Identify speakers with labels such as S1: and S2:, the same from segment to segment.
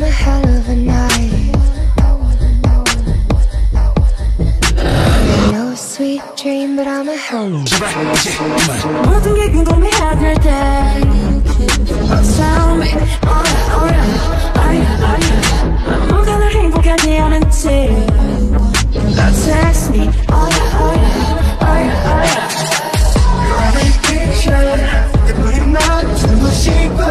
S1: I'm a hell of a night. No sweet dream, but I'm a hell of a night. 모든 게 궁금해할 때 Tell me, 뭐가 널 행복하게 하는지 Text me, You're a picture, 예쁘게 놔두고 싶어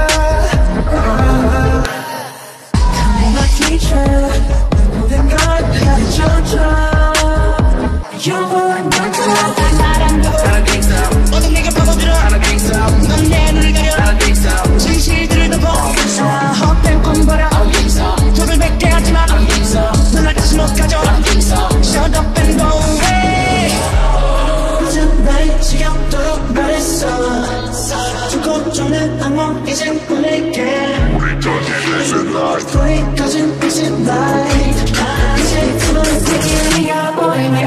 S1: Tell me my teacher, 모든 걸 가르쳐줘 영원한 너처럼 나는 gangsta 모든 내게 파고들어 I'm a gangsta 넌 내 눈을 가려 I'm a gangsta 진실들을 덮어 헛된 꿈 버려 I'm a gangsta 적을 뱉게 하지마 I'm a gangsta 넌 날 다시 못 가져 I'm a gangsta Shut up and go away 요즘 날 지겹도록 말했어 죽고 죽는 악몽 이젠 보낼게 거기까진 is it light 이제 그만 take 네가 보이면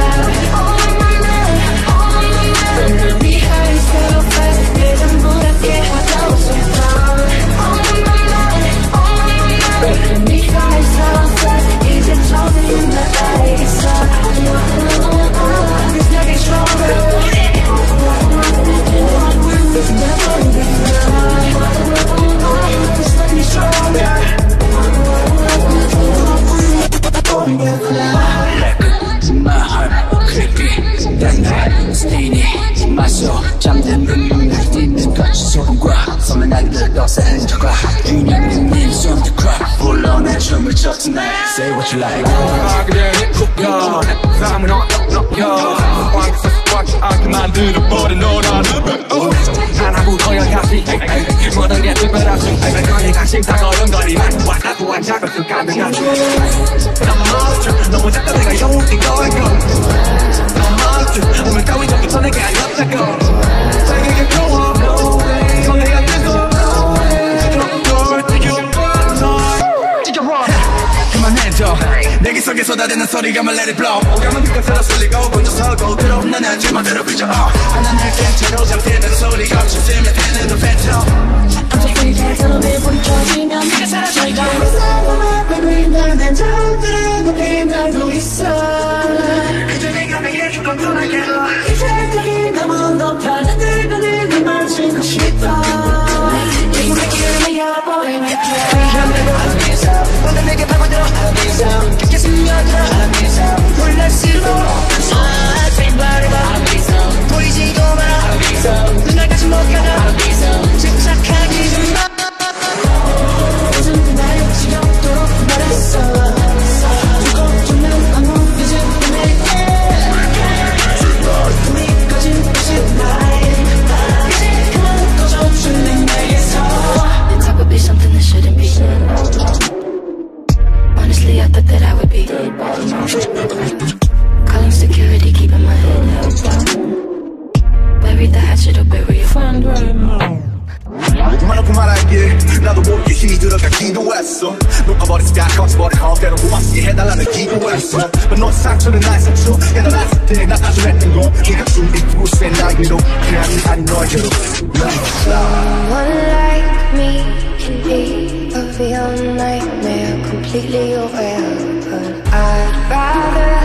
S1: 잠든 눈물 띄는 거친 소금과 선명하게 들떠새는 적과 균형은 네 손도 crack 불러내 춤을 춰 tonight Say what you like 그대 훅야 삶은 너 왕기 않게 만들어버린 너라는 하나고 허영하지 모든 게 특별하지 거리 관심 다 걸음걸이만 완화도한 작업도 가능하지 너무 작다 내가 영웅인 거야 오늘 따윈 전부터 내게 아니었다고 세계의 평화 성내가 뜨거 그만해줘 내 기속에 쏟아지는 소리감을 let it blow 오감은 끝까지 쓸리고 먼저 서고 들어 나는 줄만대로 그저 하나는 캔채로 잡히는 소리가 춤추면 되는 너 팬처럼 어차피 계산을 부딪혀지면 네가 사라져 이거 사고만 밟으면 난 저들은 높이 날고 있어 그저 내가 매일 조금 편하게 이제 여기 너무 높아 늘 그늘 맞추고 싶어 이거 내게 내어버리면 돼 모든 내게 파고들어 깊게 스며들어 몰랄수록 보이지도 마라 눈알까지 못 가려 집착하기 좀 마 요즘 날 지겹도록 말했어 죽고 죽는 악몽 이제 보낼게 우리까진 다시 나의 이제 그만 꺼져 줄래 내게서 The type would be something that shouldn't be Honestly I thought that I would be calling security keeping my head up bury the hatchet or bury your friend
S2: 그만하고 말할게 나도 모르게 힘이 들어가 기도했어 녹아버린 스카 거쳐버린 헛대로 고맙게 해달라는 기도했어 But 너 상처는 나의 상처 깨달았을 때 나 아주 했던 거 네가 숨기고 있어 나에게로 그냥 아닌 너에게로
S1: Someone like me can be a real nightmare Completely aware But I'd rather